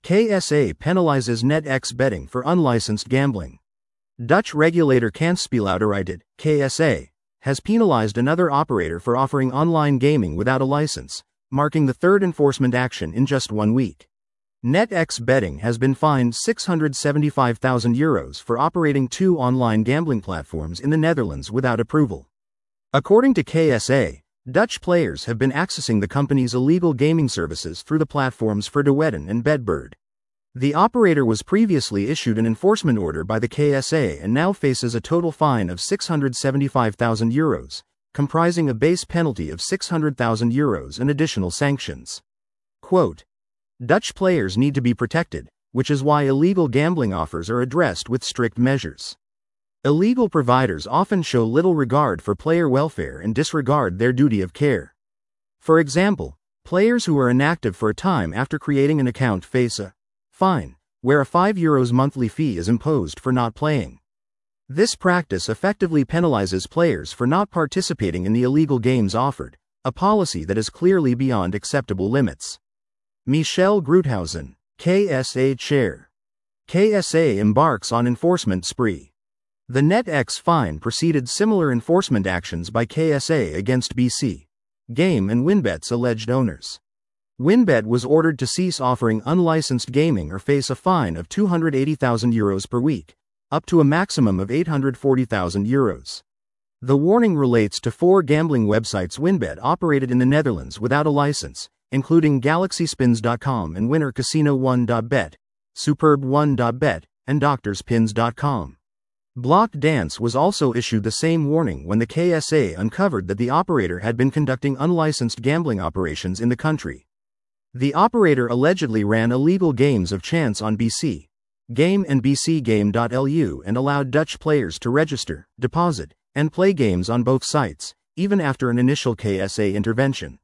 KSA penalizes NetX betting for unlicensed gambling. Dutch regulator Kansspelautoriteit, KSA, has penalized another operator for offering online gaming without a license, marking the third enforcement action in just 1 week. NetX Betting has been fined €675,000 for operating 2 online gambling platforms in the Netherlands without approval. According to KSA, Dutch players have been accessing the company's illegal gaming services through the platforms Verdewetten and Bedbird. The operator was previously issued an enforcement order by the KSA and now faces a total fine of €675,000, comprising a base penalty of €600,000 and additional sanctions. Quote, Dutch players need to be protected, which is why illegal gambling offers are addressed with strict measures. Illegal providers often show little regard for player welfare and disregard their duty of care. For example, players who are inactive for a time after creating an account face a fine, where a €5 monthly fee is imposed for not playing. This practice effectively penalizes players for not participating in the illegal games offered, a policy that is clearly beyond acceptable limits. Michel Groothausen, KSA chair. KSA embarks on enforcement spree. The NetX fine preceded similar enforcement actions by KSA against BC Game and WinBet's alleged owners. WinBet was ordered to cease offering unlicensed gaming or face a fine of €280,000 per week, up to a maximum of €840,000. The warning relates to 4 gambling websites WinBet operated in the Netherlands without a license, including GalaxySpins.com and WinnerCasino1.bet, Superb1.bet, and DoctorsPins.com. Block Dance was also issued the same warning when the KSA uncovered that the operator had been conducting unlicensed gambling operations in the country. The operator allegedly ran illegal games of chance on BC Game and bcgame.lu and allowed Dutch players to register, deposit, and play games on both sites, even after an initial KSA intervention.